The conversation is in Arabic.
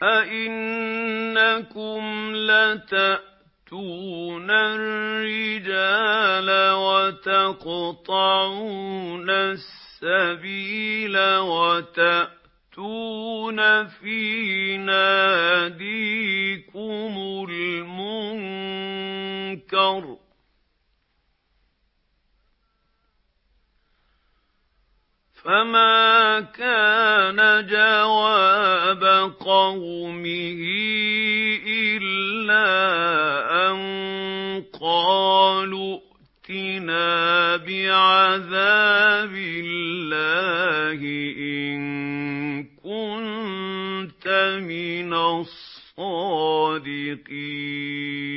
أَئِنَّكُمْ لَتَأْتُونَ الرِّجَالَ وَتَقْطَعُونَ السَّبِيلَ وَتَأْتُونَ فِي نَادِيكُمُ الْمُنكَرَ ۖ فَمَا كَانَ جَوَابَ قَوْمِهِ إِلَّا أَن قَالُوا ائْتِنَا بِعَذَابِ اللَّهِ إِن كُنتَ مِنَ الصَّادِقِينَ